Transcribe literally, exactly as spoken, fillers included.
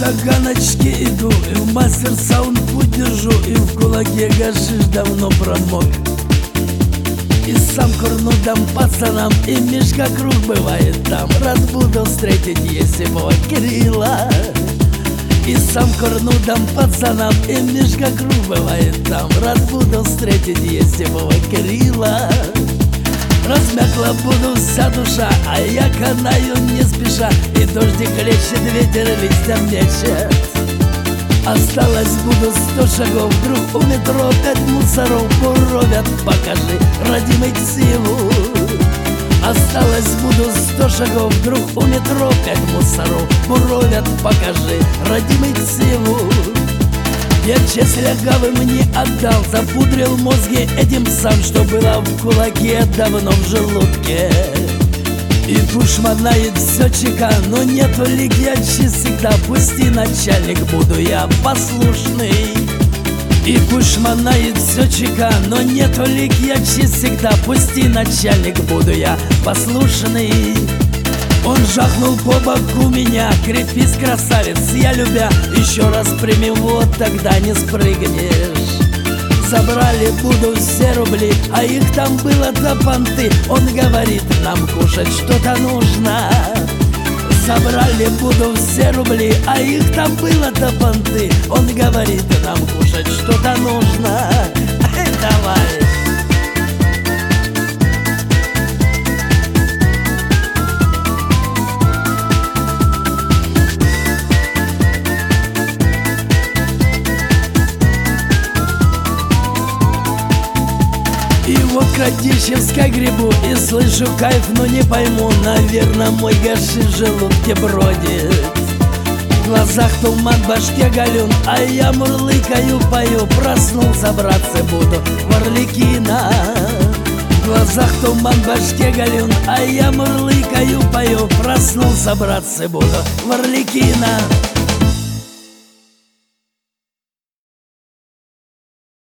таганочке иду, и в мастер саунд путь держу, и в кулаке гашиш давно промок. И сам курну дам пацанам, и Мишка Круг бывает там. Рад буду встретить Есимова Кирилла. И сам курну дам пацанам, и Мишка Круг бывает там. Рад буду встретить Есимова Кирилла. Размякла буду вся душа, а я канаю не спеша. И дождик лечит, ветер листьям мечет. Осталось буду сто шагов, вдруг у метро пять мусоров буровят. Покажи, родимый, ксиву. Осталось буду сто шагов, вдруг у метро пять мусоров буровят. Покажи, родимый, ксиву. Я честь лягавым не отдал, запудрил мозги этим сам, что было в кулаке давно в желудке. И пушманает все чека, но нету лики всегда. Пусти, начальник, буду я послушный. И пушманает все чека, но нету лики всегда. Пусти, начальник, буду я послушный. Он жахнул по боку меня: крепись, красавец, я любя. Еще раз прими, вот тогда не спрыгнешь. Забрали буду все рубли, а их там было до понты. Он говорит, нам кушать что-то нужно. Забрали буду все рубли, а их там было до понты. Он говорит, нам кушать что-то нужно. Эй, давай! И вот к Радищевской грибу и слышу кайф, но не пойму. Наверное, мой гашиш в желудке бродит. В глазах туман, в башке галюн, а я мурлыкаю, пою. Проснулся, братцы, буду в Арлекино. В глазах туман, в башке галюн, а я мурлыкаю, пою. Проснулся, братцы, буду в Арлекино.